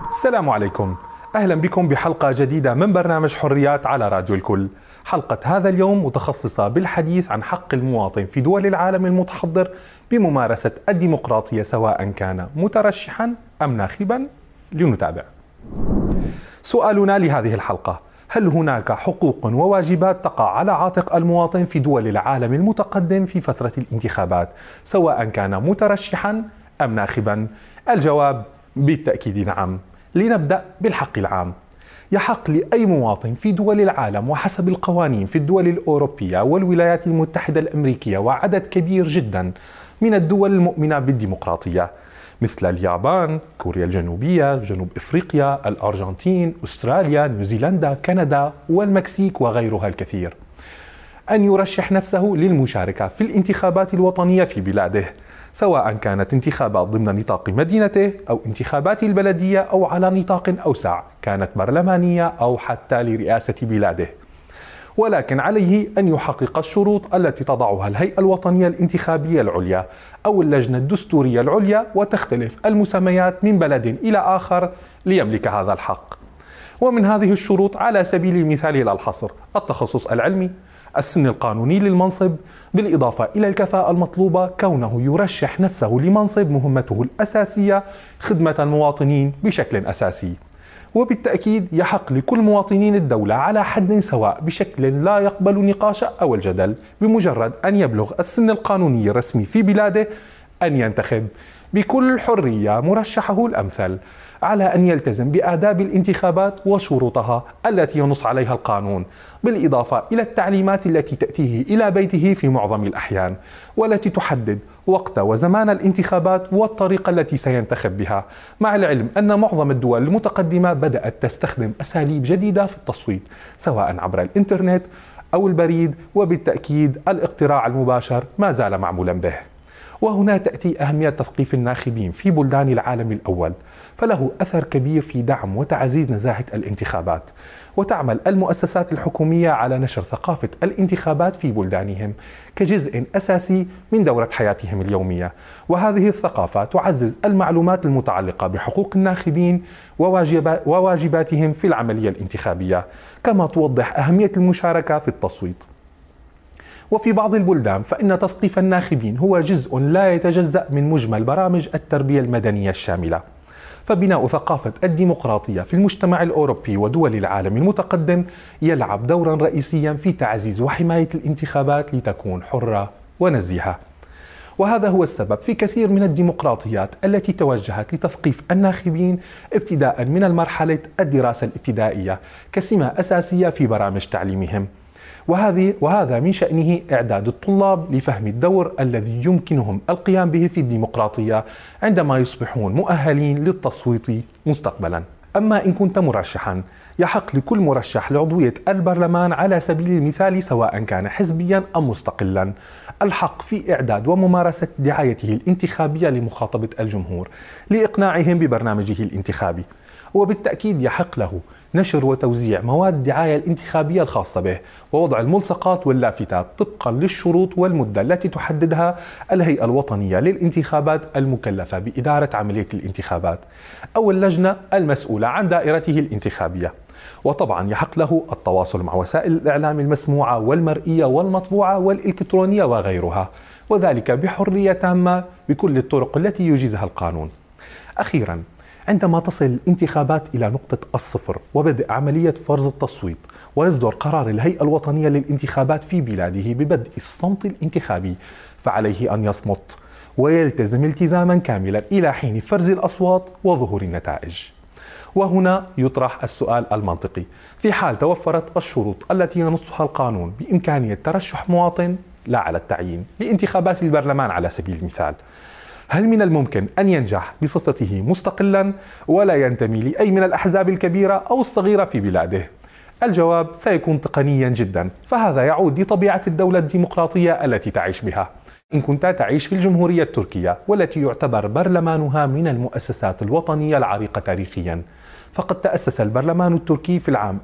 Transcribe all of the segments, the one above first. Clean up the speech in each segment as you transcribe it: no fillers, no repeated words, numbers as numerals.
السلام عليكم، أهلا بكم بحلقة جديدة من برنامج حريات على راديو الكل. حلقة هذا اليوم متخصصة بالحديث عن حق المواطن في دول العالم المتحضر بممارسة الديمقراطية سواء كان مترشحا أم ناخبا. لنتابع. سؤالنا لهذه الحلقة: هل هناك حقوق وواجبات تقع على عاتق المواطن في دول العالم المتقدم في فترة الانتخابات سواء كان مترشحا أم ناخبا؟ الجواب بالتأكيد نعم. لنبدأ بالحق العام. يحق لأي مواطن في دول العالم وحسب القوانين في الدول الأوروبية والولايات المتحدة الأمريكية وعدد كبير جدا من الدول المؤمنة بالديمقراطية مثل اليابان، كوريا الجنوبية، جنوب إفريقيا، الأرجنتين، أستراليا، نيوزيلندا، كندا والمكسيك وغيرها الكثير، أن يرشح نفسه للمشاركة في الانتخابات الوطنية في بلاده، سواء كانت انتخابات ضمن نطاق مدينته أو انتخابات البلدية أو على نطاق أوسع كانت برلمانية أو حتى لرئاسة بلاده. ولكن عليه أن يحقق الشروط التي تضعها الهيئة الوطنية الانتخابية العليا أو اللجنة الدستورية العليا، وتختلف المسميات من بلد إلى آخر ليملك هذا الحق. ومن هذه الشروط على سبيل المثال لا الحصر: التخصص العلمي، السن القانوني للمنصب، بالإضافة إلى الكفاءة المطلوبة، كونه يرشح نفسه لمنصب مهمته الأساسية خدمة المواطنين بشكل أساسي. وبالتأكيد يحق لكل مواطنين الدولة على حد سواء بشكل لا يقبل نقاش أو الجدل، بمجرد أن يبلغ السن القانوني الرسمي في بلاده، أن ينتخب بكل حرية مرشحه الأمثل، على أن يلتزم بآداب الانتخابات وشروطها التي ينص عليها القانون، بالإضافة إلى التعليمات التي تأتيه إلى بيته في معظم الأحيان، والتي تحدد وقت وزمان الانتخابات والطريقة التي سينتخب بها، مع العلم أن معظم الدول المتقدمة بدأت تستخدم أساليب جديدة في التصويت سواء عبر الإنترنت أو البريد، وبالتأكيد الاقتراع المباشر ما زال معمولا به. وهنا تأتي أهمية تثقيف الناخبين في بلدان العالم الأول، فله أثر كبير في دعم وتعزيز نزاهة الانتخابات. وتعمل المؤسسات الحكومية على نشر ثقافة الانتخابات في بلدانهم كجزء أساسي من دورة حياتهم اليومية، وهذه الثقافة تعزز المعلومات المتعلقة بحقوق الناخبين وواجباتهم في العملية الانتخابية، كما توضح أهمية المشاركة في التصويت. وفي بعض البلدان فإن تثقيف الناخبين هو جزء لا يتجزأ من مجمل برامج التربية المدنية الشاملة. فبناء ثقافة الديمقراطية في المجتمع الأوروبي ودول العالم المتقدم يلعب دورا رئيسيا في تعزيز وحماية الانتخابات لتكون حرة ونزيهة. وهذا هو السبب في كثير من الديمقراطيات التي توجهت لتثقيف الناخبين ابتداء من المرحلة الدراسة الابتدائية كسمة أساسية في برامج تعليمهم. وهذا من شأنه إعداد الطلاب لفهم الدور الذي يمكنهم القيام به في الديمقراطية عندما يصبحون مؤهلين للتصويت مستقبلا. أما إن كنت مرشحا، يحق لكل مرشح لعضوية البرلمان على سبيل المثال سواء كان حزبيا أم مستقلا الحق في إعداد وممارسة دعايته الانتخابية لمخاطبة الجمهور لإقناعهم ببرنامجه الانتخابي. وبالتأكيد يحق له نشر وتوزيع مواد الدعاية الانتخابية الخاصة به، ووضع الملصقات واللافتات طبقا للشروط والمدة التي تحددها الهيئة الوطنية للانتخابات المكلفة بإدارة عملية الانتخابات أو اللجنة المسؤولة عن دائرته الانتخابية. وطبعا يحق له التواصل مع وسائل الإعلام المسموعة والمرئية والمطبوعة والإلكترونية وغيرها، وذلك بحرية تامة بكل الطرق التي يجيزها القانون. أخيرا، عندما تصل الانتخابات إلى نقطة الصفر وبدء عملية فرز التصويت ويصدر قرار الهيئة الوطنية للانتخابات في بلاده ببدء الصمت الانتخابي، فعليه أن يصمت ويلتزم التزاما كاملا إلى حين فرز الأصوات وظهور النتائج. وهنا يطرح السؤال المنطقي: في حال توفرت الشروط التي ينصها القانون بإمكانية ترشح مواطن لا على التعيين لانتخابات البرلمان على سبيل المثال، هل من الممكن أن ينجح بصفته مستقلا ولا ينتمي لأي من الأحزاب الكبيرة أو الصغيرة في بلاده؟ الجواب سيكون تقنيا جدا، فهذا يعود لطبيعة الدولة الديمقراطية التي تعيش بها. إن كنت تعيش في الجمهورية التركية والتي يعتبر برلمانها من المؤسسات الوطنية العريقة تاريخيا، فقد تأسس البرلمان التركي في العام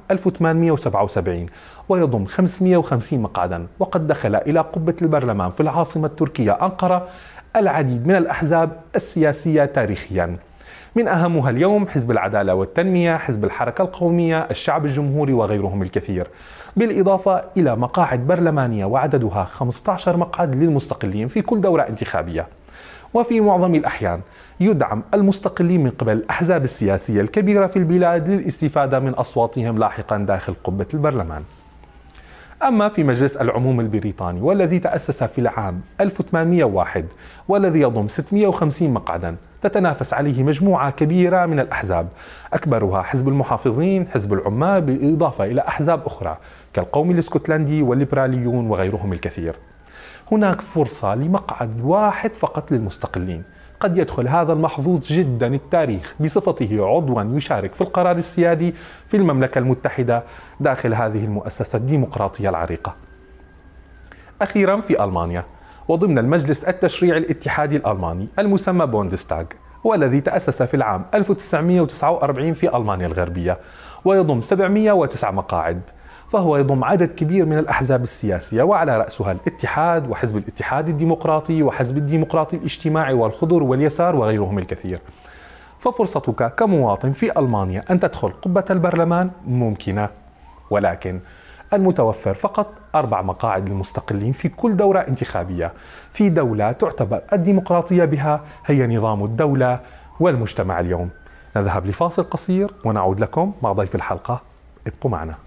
1877 ويضم 550 مقعدا، وقد دخل إلى قبة البرلمان في العاصمة التركية أنقرة العديد من الأحزاب السياسية تاريخيا. من أهمها اليوم حزب العدالة والتنمية، حزب الحركة القومية، الشعب الجمهوري وغيرهم الكثير، بالإضافة إلى مقاعد برلمانية وعددها 15 مقعد للمستقلين في كل دورة انتخابية. وفي معظم الأحيان يدعم المستقلين من قبل الأحزاب السياسية الكبيرة في البلاد للاستفادة من أصواتهم لاحقا داخل قبة البرلمان. أما في مجلس العموم البريطاني والذي تأسس في العام 1801 والذي يضم 650 مقعدا، تتنافس عليه مجموعة كبيرة من الأحزاب، أكبرها حزب المحافظين، حزب العمال، بالإضافة إلى أحزاب أخرى كالقومي الاسكتلندي والليبراليون وغيرهم الكثير. هناك فرصة لمقعد واحد فقط للمستقلين. قد يدخل هذا المحظوظ جدا التاريخ بصفته عضوا يشارك في القرار السيادي في المملكة المتحدة داخل هذه المؤسسة الديمقراطية العريقة. أخيرا في ألمانيا، وضمن المجلس التشريعي الاتحادي الألماني المسمى بوندستاغ، والذي تأسس في العام 1949 في ألمانيا الغربية، ويضم 709 مقاعد، فهو يضم عدد كبير من الأحزاب السياسية، وعلى رأسها الاتحاد وحزب الاتحاد الديمقراطي وحزب الديمقراطي الاجتماعي والخضر واليسار وغيرهم الكثير. ففرصتك كمواطن في ألمانيا أن تدخل قبة البرلمان ممكنة، ولكن المتوفر فقط 4 مقاعد للمستقلين في كل دورة انتخابية في دولة تعتبر الديمقراطية بها هي نظام الدولة والمجتمع. اليوم نذهب لفاصل قصير ونعود لكم مع ضيف الحلقة، ابقوا معنا.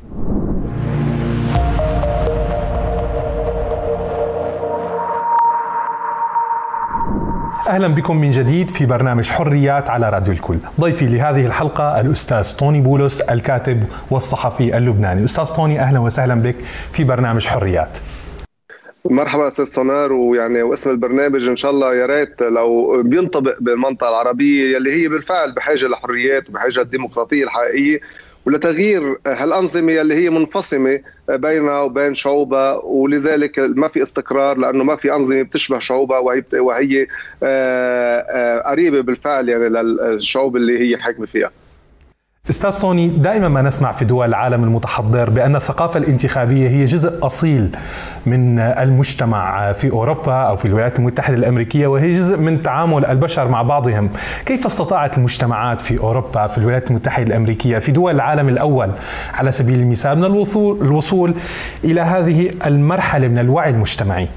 أهلا بكم من جديد في برنامج حريات على راديو الكل. ضيفي لهذه الحلقة الأستاذ طوني بولس، الكاتب والصحفي اللبناني. أستاذ طوني، أهلا وسهلا بك في برنامج حريات. مرحبا أستاذ سونار، واسم البرنامج إن شاء الله يا ريت لو بينطبق بالمنطقة العربية يلي هي بالفعل بحاجة لحريات وبحاجة للديمقراطية الحقيقية ولتغيير هالأنظمة اللي هي منفصمة بينها وبين شعوبها، ولذلك ما في استقرار لأنه ما في أنظمة بتشبه شعوبها وهي قريبة بالفعل يعني للشعوب اللي هي حاكمة فيها. أستاذ طوني، دائما ما نسمع في دول العالم المتحضر بأن الثقافة الانتخابية هي جزء أصيل من المجتمع في أوروبا أو في الولايات المتحدة الأمريكية، وهي جزء من تعامل البشر مع بعضهم. كيف استطاعت المجتمعات في أوروبا، في الولايات المتحدة الأمريكية، في دول العالم الأول على سبيل المثال، من الوصول إلى هذه المرحلة من الوعي المجتمعي؟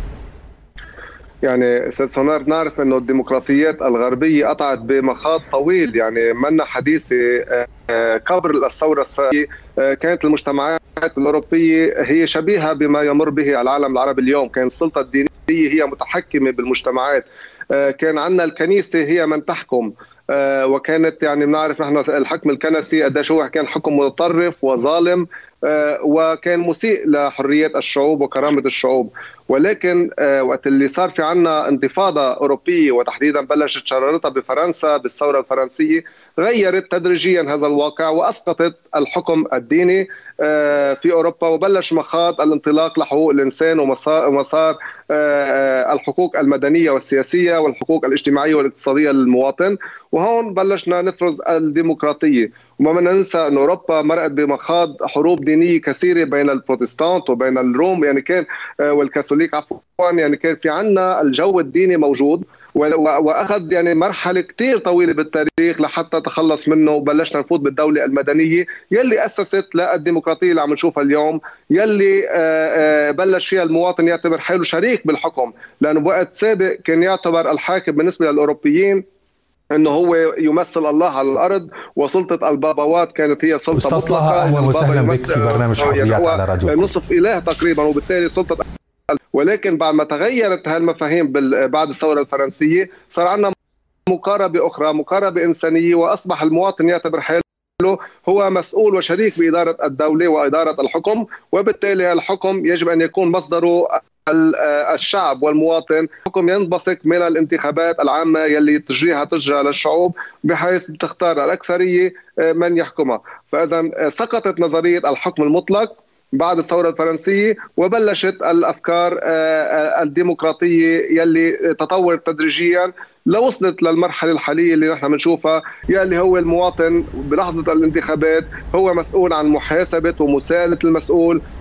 يعني استاذ سونار، نعرف انه الديمقراطيات الغربيه قطعت بمخاض طويل، يعني منا حديثه قبل الثوره الصناعيه. كانت المجتمعات الاوروبيه هي شبيهه بما يمر به العالم العربي اليوم، كان السلطه الدينيه هي متحكمه بالمجتمعات، كان عندنا الكنيسه هي من تحكم، وكانت يعني بنعرف نحن الحكم الكنسي قديش هو كان حكم متطرف وظالم، وكان مسيء لحريات الشعوب وكرامة الشعوب. ولكن وقت اللي صار في عنا انتفاضة أوروبية وتحديدا بلشت شرارتها بفرنسا بالثورة الفرنسية، غيرت تدريجيا هذا الواقع وأسقطت الحكم الديني في أوروبا، وبلش مخاض الانطلاق لحقوق الإنسان ومسار الحقوق المدنية والسياسية والحقوق الاجتماعية والاقتصادية للمواطن. وهون بلشنا نفرز الديمقراطية. وما بدنا ننسى أن أوروبا مرقت بمخاض حروب دينية كثيرة بين البروتستانت وبين الروم، يعني كان والكاثوليك عفوا، يعني كان في عنا الجو الديني موجود، واخذ يعني مرحله كثير طويله بالتاريخ لحتى تخلص منه، وبلشنا نفوت بالدوله المدنيه يلي اسست للديمقراطيه اللي عم نشوفها اليوم، يلي بلش فيها المواطن يعتبر حاله شريك بالحكم، لانه بوقت سابق كان يعتبر الحاكم بالنسبه للاوروبيين انه هو يمثل الله على الارض، وسلطه البابوات كانت هي سلطه مطلقه. اهلا وسهلا بك في برنامج حريات على راديو نصف اله تقريبا، وبالتالي سلطه. ولكن بعد ما تغيرت هالمفاهيم بعد الثوره الفرنسيه صار عندنا مقاربه اخرى، مقاربه انسانيه، واصبح المواطن يعتبر حاله هو مسؤول وشريك باداره الدوله واداره الحكم، وبالتالي الحكم يجب ان يكون مصدره الشعب والمواطن. الحكم ينبثق من الانتخابات العامة يلي تجرى للشعوب، بحيث تختار الأكثرية من يحكمها. فإذا سقطت نظرية الحكم المطلق بعد الثورة الفرنسية، وبلشت الأفكار الديمقراطية يلي تطورت تدريجيا لوصلت للمرحلة الحالية اللي نحن بنشوفها، يلي هو المواطن بلحظة الانتخابات هو مسؤول عن محاسبة ومساءلة المسؤول،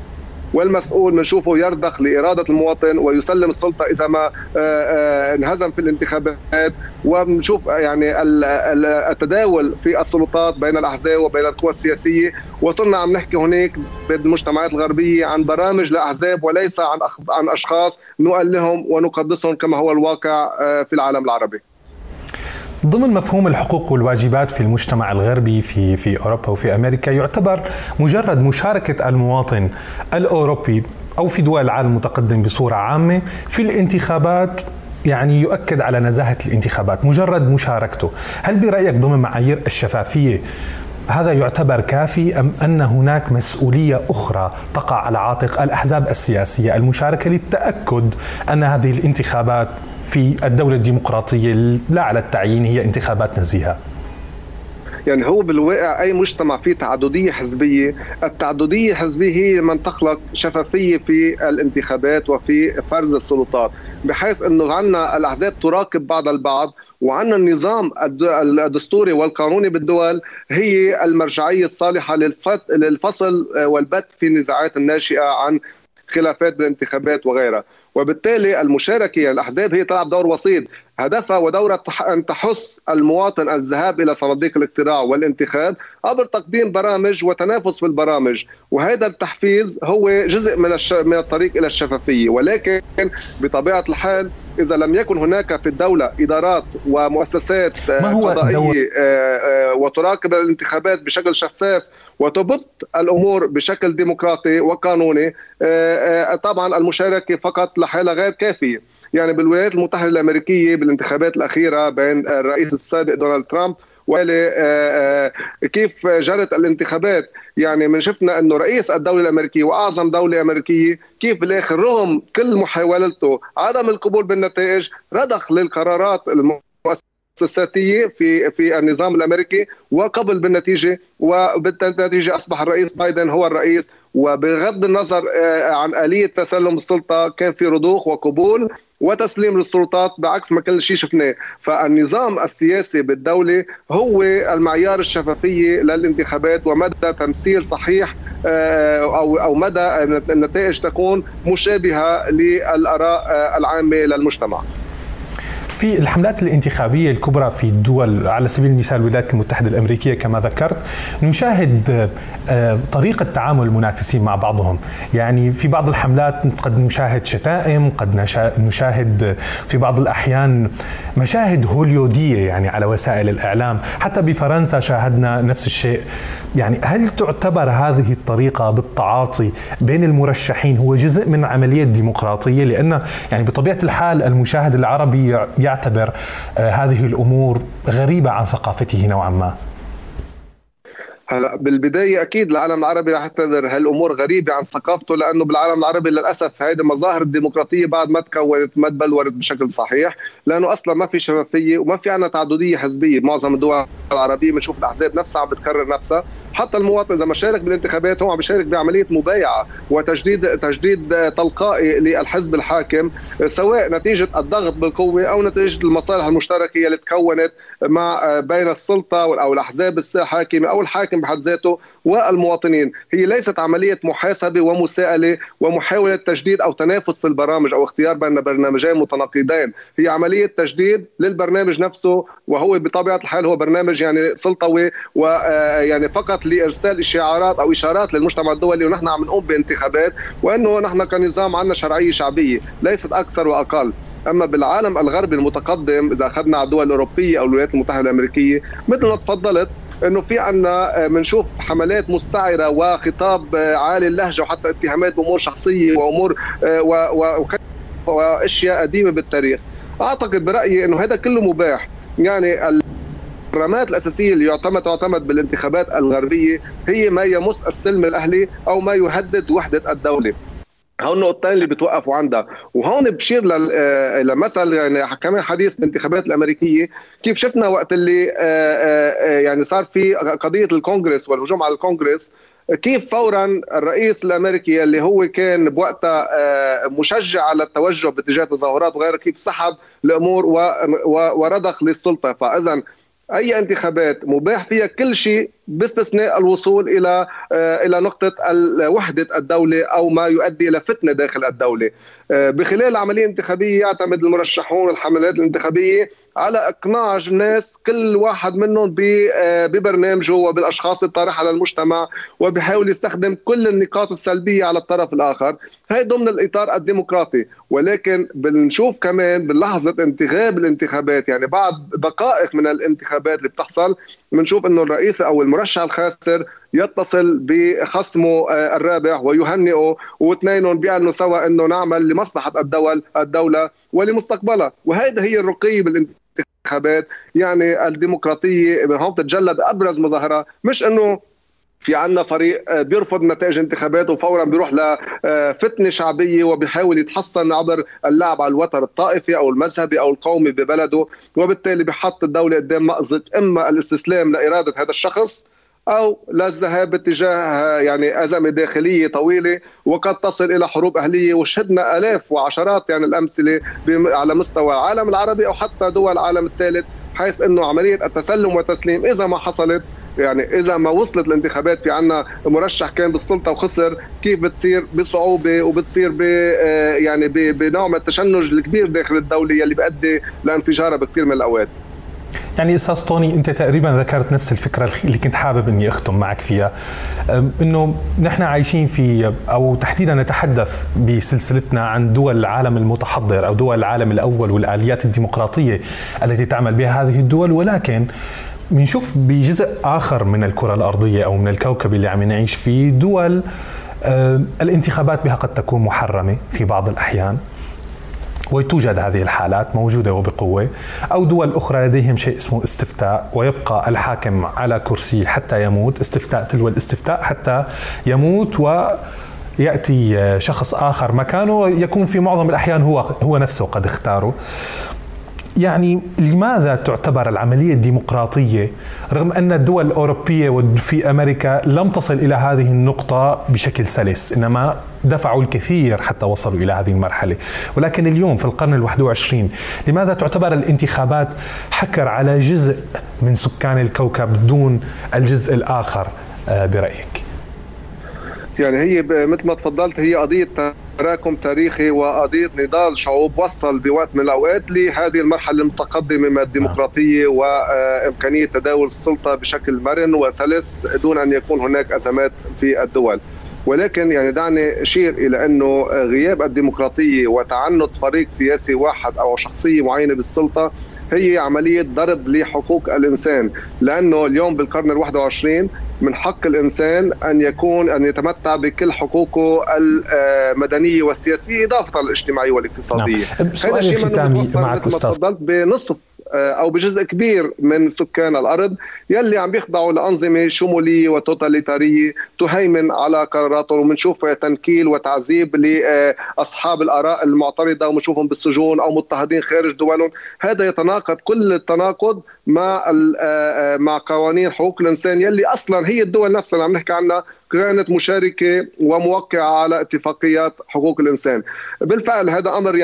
والمسؤول بنشوفه يرضخ لإرادة المواطن ويسلم السلطة إذا ما انهزم في الانتخابات. وبنشوف يعني التداول في السلطات بين الأحزاب وبين القوى السياسية. وصلنا عم نحكي هناك بالمجتمعات الغربية عن برامج لأحزاب وليس عن أشخاص نؤلهم ونقدسهم كما هو الواقع في العالم العربي. ضمن مفهوم الحقوق والواجبات في المجتمع الغربي في أوروبا وفي أمريكا، يعتبر مجرد مشاركة المواطن الأوروبي أو في دول العالم المتقدم بصورة عامة في الانتخابات يعني يؤكد على نزاهة الانتخابات، مجرد مشاركته. هل برأيك ضمن معايير الشفافية هذا يعتبر كافي أم أن هناك مسؤولية أخرى تقع على عاتق الأحزاب السياسية المشاركة للتأكد أن هذه الانتخابات في الدولة الديمقراطية لا على التعيين هي انتخابات نزيهة؟ يعني هو بالواقع أي مجتمع فيه تعددية حزبية، التعددية الحزبية هي من تخلق شفافية في الانتخابات وفي فرز السلطات، بحيث أنه عنا الأحزاب تراقب بعض البعض، وعنا النظام الدستوري والقانوني بالدول هي المرجعية الصالحة للفصل والبت في النزاعات الناشئة عن خلافات بالانتخابات وغيرها. وبالتالي المشاركة الأحزاب هي تلعب دور وسيط، هدفها ودورها أن تحث المواطن الذهاب إلى صناديق الاقتراع والانتخاب عبر تقديم برامج وتنافس في البرامج، وهذا التحفيز هو جزء من الطريق إلى الشفافية. ولكن بطبيعة الحال إذا لم يكن هناك في الدولة إدارات ومؤسسات قضائية وتراقب الانتخابات بشكل شفاف وتبط الأمور بشكل ديمقراطي وقانوني، طبعا المشاركة فقط لحالها غير كافية. يعني بالولايات المتحدة الأمريكية بالانتخابات الأخيرة بين الرئيس السابق دونالد ترامب كيف جرت الانتخابات، يعني من شفنا أنه رئيس الدولة الأمريكية وأعظم دولة أمريكية كيف بالآخر رغم كل محاولته عدم القبول بالنتائج رضخ للقرارات المؤسساتية في النظام الأمريكي وقبل بالنتيجة، وبالنتيجة أصبح الرئيس بايدن هو الرئيس. وبغض النظر عن آلية تسلم السلطة كان في رضوخ وقبول وتسليم للسلطات بعكس ما كل شيء شفناه. فالنظام السياسي بالدولة هو المعيار الشفافية للانتخابات ومدى تمثيل صحيح أو مدى النتائج تكون مشابهة للآراء العامة للمجتمع. في الحملات الانتخابية الكبرى في الدول على سبيل المثال الولايات المتحدة الأمريكية كما ذكرت، نشاهد طريقة تعامل المنافسين مع بعضهم. يعني في بعض الحملات قد نشاهد شتائم، قد نشاهد في بعض الأحيان مشاهد هوليودية يعني على وسائل الإعلام. حتى بفرنسا شاهدنا نفس الشيء. يعني هل تعتبر هذه الطريقة بالتعاطي بين المرشحين هو جزء من عملية ديمقراطية؟ لأن يعني بطبيعة الحال المشاهد العربي يعتبر هذه الأمور غريبة عن ثقافته نوعا ما. هلا بالبداية أكيد العالم العربي رح يعتبر هالأمور غريبة عن ثقافته، لأنه بالعالم العربي للأسف هذه مظاهر الديمقراطية بعد ما تكونت ما تبلورت بشكل صحيح، لأنه أصلا ما في شفافية وما في عنا تعددية حزبية. معظم الدول العربية بنشوف الأحزاب نفسها عم بتكرر نفسها، حتى المواطن إذا ما شارك بالانتخابات هو عم بيشارك بعملية مبايعة وتجديد تلقائي للحزب الحاكم، سواء نتيجة الضغط بالقوة أو نتيجة المصالح المشتركة اللي تكونت مع بين السلطة أو الأحزاب الحاكمة أو الحاكم بحد ذاته والمواطنين. هي ليست عملية محاسبة ومساءلة ومحاولة تجديد أو تنافس في البرامج أو اختيار بين برنامجين متناقضين، هي عملية تجديد للبرنامج نفسه، وهو بطبيعة الحال هو برنامج يعني سلطوي ويعني فقط لإرسال إشعارات أو إشارات للمجتمع الدولي ونحن عم نقوم بانتخابات وأنه نحن كنظام عنا شرعية شعبية ليست أكثر وأقل. أما بالعالم الغربي المتقدم إذا أخذنا على الدول الأوروبية أو الولايات المتحدة الأمريكية مثل ما تفضلت انه في عنا بنشوف حملات مستعره وخطاب عالي اللهجه وحتى اتهامات بامور شخصيه وامور واشياء قديمه بالتاريخ. اعتقد برايي انه هذا كله مباح. يعني الرمات الاساسيه اللي تعتمد بالانتخابات الغربيه هي ما يمس السلم الاهلي او ما يهدد وحده الدوله. هون النقطتين اللي بتوقفوا عندها. وهون بشير لمثل يعني كمان حديث بالانتخابات الامريكيه كيف شفنا وقت اللي يعني صار في قضيه الكونغرس والهجوم على الكونغرس، كيف فورا الرئيس الامريكي اللي هو كان بوقتها مشجع على التوجه باتجاه تظاهرات وغيره كيف سحب الامور ورضخ للسلطه. فاذا أي انتخابات مباح فيها كل شيء باستثناء الوصول إلى نقطة وحدة الدولة أو ما يؤدي إلى فتنة داخل الدولة. بخلال العملية الانتخابية يعتمد المرشحون والحملات الانتخابية على إقناع الناس، كل واحد منهم ببرنامجه وبالأشخاص الطارحة للمجتمع، وبيحاول يستخدم كل النقاط السلبية على الطرف الآخر. هي ضمن الإطار الديمقراطي. ولكن بنشوف كمان بلحظة انتخاب الانتخابات، يعني بعد دقائق من الانتخابات اللي بتحصل، بنشوف انه الرئيس او المرشح الخاسر يتصل بخصمه الرابح ويهنئه، واثنينهم بيعلنوا سوا انه نعمل لمصلحة الدولة ولمستقبلها. وهذا هي الرقي بالانتخابات، يعني الديمقراطية هون بتتجلى بأبرز مظاهرها. مش انه في عنا فريق بيرفض نتائج انتخابات وفورا بيروح لفتنة شعبية وبيحاول يتحصن عبر اللعب على الوتر الطائفي أو المذهبي أو القومي ببلده، وبالتالي بيحط الدولة قدام مأزق، إما الاستسلام لإرادة هذا الشخص أو للذهاب باتجاه يعني أزمة داخلية طويلة وقد تصل إلى حروب أهلية. وشهدنا آلاف وعشرات يعني الأمثلة على مستوى العالم العربي أو حتى دول العالم الثالث، حيث أنه عملية التسلم والتسليم إذا ما حصلت، يعني إذا ما وصلت الانتخابات في عنا مرشح كان بالسلطة وخسر، كيف بتصير بصعوبة وبتصير يعني بنوع من التشنج الكبير داخل الدولة اللي بيؤدي لانفجارها بكثير من الأوقات. يعني أستاذ طوني، أنت تقريبا ذكرت نفس الفكرة اللي كنت حابب أني أختم معك فيها، أنه نحن عايشين في، أو تحديدا نتحدث بسلسلتنا عن دول العالم المتحضر أو دول العالم الأول والآليات الديمقراطية التي تعمل بها هذه الدول، ولكن بنشوف بجزء آخر من الكرة الأرضية أو من الكوكب اللي عم نعيش فيه دول الانتخابات بها قد تكون محرمة في بعض الأحيان، وتوجد هذه الحالات موجودة وبقوة، أو دول أخرى لديهم شيء اسمه استفتاء ويبقى الحاكم على كرسي حتى يموت، استفتاء تلو الاستفتاء حتى يموت ويأتي شخص آخر مكانه يكون في معظم الأحيان هو نفسه قد اختاره. يعني لماذا تعتبر العملية الديمقراطية رغم أن الدول الأوروبية وفي أمريكا لم تصل إلى هذه النقطة بشكل سلس، إنما دفعوا الكثير حتى وصلوا إلى هذه المرحلة، ولكن اليوم في القرن ال21 لماذا تعتبر الانتخابات حكر على جزء من سكان الكوكب دون الجزء الآخر برأيك؟ يعني هي مثل ما تفضلت، هي قضية تراكم تاريخي وقضية نضال شعوب وصل بوقت من الأوقات لهذه المرحلة المتقدمة من الديمقراطية وإمكانية تداول السلطة بشكل مرن وسلس دون أن يكون هناك أزمات في الدول. ولكن يعني دعني أشير إلى أنه غياب الديمقراطية وتعنت فريق سياسي واحد أو شخصية معينة بالسلطة هي عملية ضرب لحقوق الإنسان، لأنه اليوم بالقرن ال21 من حق الإنسان أن يتمتع بكل حقوقه المدنية والسياسية إضافة للاجتماعية والاقتصادية. نعم. سؤال الختامي معك أستاذ. بنصف أو بجزء كبير من سكان الأرض يلي عم بيخضعوا لأنظمة شمولية وتوتاليتارية تهيمن على قراراتهم، ومنشوف تنكيل وتعذيب لأصحاب الآراء المعترضة ومنشوفهم بالسجون أو مضطهدين خارج دولهم. هذا يتناقض كل التناقض مع قوانين حقوق الإنسان يلي أصلا هي الدول نفسها اللي عم نحكي عنها كانت مشاركة وموقعة على اتفاقيات حقوق الإنسان. بالفعل هذا أمر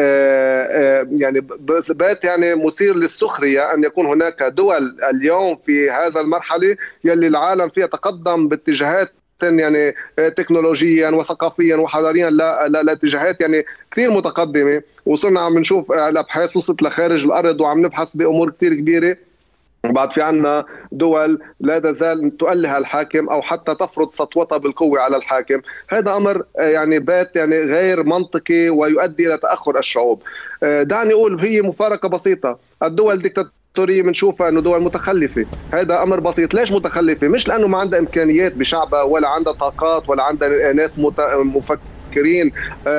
يعني بات يعني مثير للسخرية أن يكون هناك دول اليوم في هذا المرحلة يلي العالم فيها تقدم باتجاهات يعني تكنولوجيا وثقافيا وحضاريا لاتجاهات يعني كثير متقدمة، وصرنا عم نشوف الأبحاث وصلت لخارج الأرض وعم نبحث بأمور كثير كبيرة. وبعد في عنا دول لا تزال تؤله الحاكم أو حتى تفرض سطوتها بالقوة على الحاكم. هذا أمر يعني بات يعني غير منطقي ويؤدي إلى تأخر الشعوب. دعني أقول هي مفارقة بسيطة، الدول الدكتاتورية بنشوفها أنه دول متخلفة. هذا أمر بسيط. ليش متخلفة؟ مش لأنه ما عندها إمكانيات بشعبها ولا عندها طاقات ولا عندها ناس مفكرين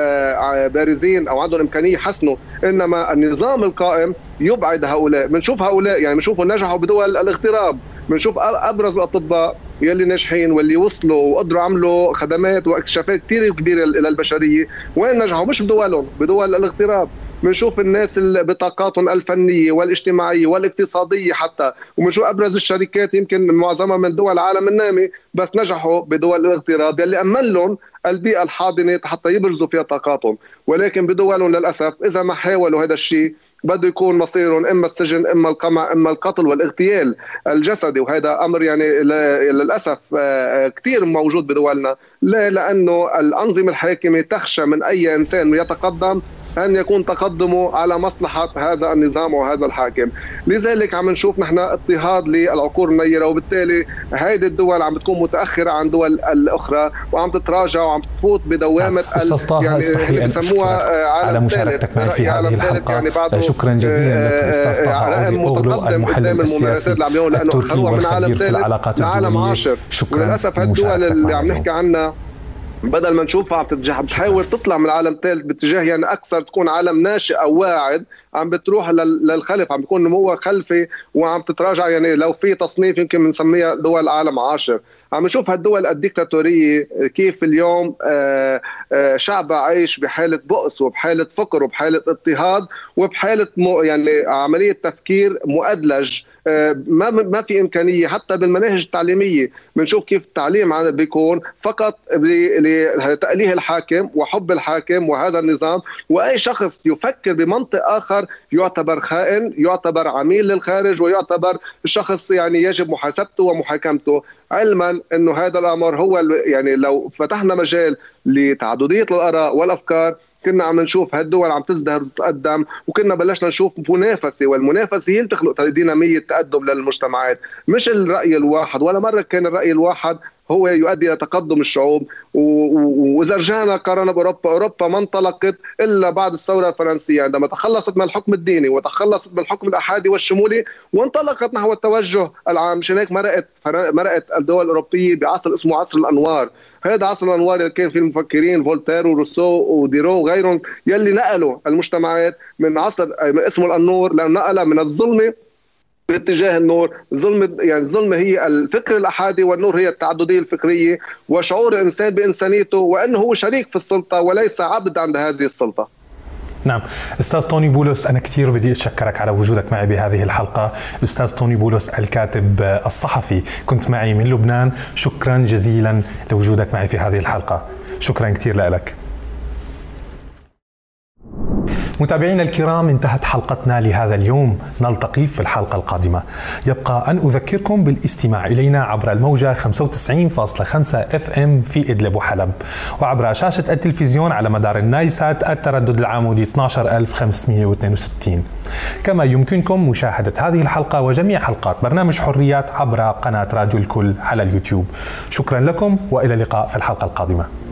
بارزين أو عندهم إمكانية يحسنوا، إنما النظام القائم يبعد هؤلاء. بنشوف هؤلاء يعني بنشوفوا نجحوا بدول الاغتراب، بنشوف أبرز الأطباء يلي ناجحين واللي وصلوا وقدروا عملوا خدمات واكتشافات كثير كبيرة للبشرية، وين نجحوا؟ مش بدولهم، بدول الاغتراب. بنشوف الناس اللي بطاقاتهم الفنية والاجتماعية والاقتصادية حتى، وبنشوف أبرز الشركات يمكن معظمها من دول العالم النامي، بس نجحوا بدول الاغتراب يلي أمن لهم البيئة الحاضنة حتى يبرزوا فيها طاقاتهم. ولكن بدولهم للأسف إذا ما حاولوا هذا الشيء بده يكون مصيرهم إما السجن إما القمع إما القتل والاغتيال الجسدي. وهذا أمر يعني للأسف كثير موجود بدولنا. لأنه الأنظمة الحاكمة تخشى من أي إنسان يتقدم أن يكون تقدمه على مصلحة هذا النظام وهذا الحاكم. لذلك عم نشوف نحن اضطهاد للعقول النيرة، وبالتالي هذه الدول عم بتكون متأخرة عن دول الأخرى وعم تتراجع وعم تفوت بدوامة يعني بسموها على مشاركتك معي في هذه الحلقة. يعني شكرا جزيلا لك أستاذ طه عودي أوغلو، المحلل السياسي التركي والخبير في العلاقات الدولية. شكرا. وللأسف هالدول اللي عم نحكي عنها بدل ما نشوفها عم بتحاول تطلع من العالم الثالث باتجاه يعني اكثر تكون عالم ناشئ او واعد، عم بتروح للخلف، عم بيكون نموها خلفي وعم تتراجع. يعني لو في تصنيف يمكن بنسميها دول عالم عاشر. عم نشوف هالدول الديكتاتوريه كيف اليوم شعبها عايش بحاله بؤس وبحاله فقر وبحاله اضطهاد وبحاله يعني عمليه تفكير مؤدلج. ما في إمكانية حتى بالمناهج التعليمية. بنشوف كيف التعليم بيكون فقط لتأليه الحاكم وحب الحاكم وهذا النظام، وأي شخص يفكر بمنطق آخر يعتبر خائن، يعتبر عميل للخارج، ويعتبر شخص يعني يجب محاسبته ومحاكمته. علما أنه هذا الأمر هو يعني لو فتحنا مجال لتعددية الآراء والأفكار كنا عم نشوف هالدول عم تزدهر وتتقدم، وكنا بلشنا نشوف منافسة، والمنافسة هي اللي تخلق دينامية تقدم للمجتمعات، مش الرأي الواحد. ولا مرة كان الرأي الواحد هو يؤدي إلى تقدم الشعوب. وإذا رجعنا قارنا بأوروبا، أوروبا ما انطلقت إلا بعد الثورة الفرنسية عندما تخلصت من الحكم الديني وتخلصت من الحكم الأحادي والشمولي وانطلقت نحو التوجه العام. مشان هيك مرقت الدول الأوروبية بعصر اسمه عصر الأنوار. هذا عصر الأنوار اللي كان فيه المفكرين فولتير وروسو وديرو وغيرهم يلي نقلوا المجتمعات من عصر اسمه النور، لأنه نقلها من الظلمة باتجاه النور. الظلمة هي الفكر الأحادي، والنور هي التعددية الفكرية وشعور الإنسان بإنسانيته وأنه هو شريك في السلطة وليس عبد عند هذه السلطة. نعم. أستاذ توني بولس، أنا كثير بدي أشكرك على وجودك معي بهذه الحلقة. أستاذ توني بولس الكاتب الصحفي، كنت معي من لبنان. شكرا جزيلا لوجودك معي في هذه الحلقة. شكرا كثير لك. متابعينا الكرام، انتهت حلقتنا لهذا اليوم. نلتقي في الحلقة القادمة. يبقى أن أذكركم بالاستماع إلينا عبر الموجة 95.5 FM في إدلب وحلب، وعبر شاشة التلفزيون على مدار النايسات التردد العمودي 12562. كما يمكنكم مشاهدة هذه الحلقة وجميع حلقات برنامج حريات عبر قناة راديو الكل على اليوتيوب. شكرا لكم وإلى اللقاء في الحلقة القادمة.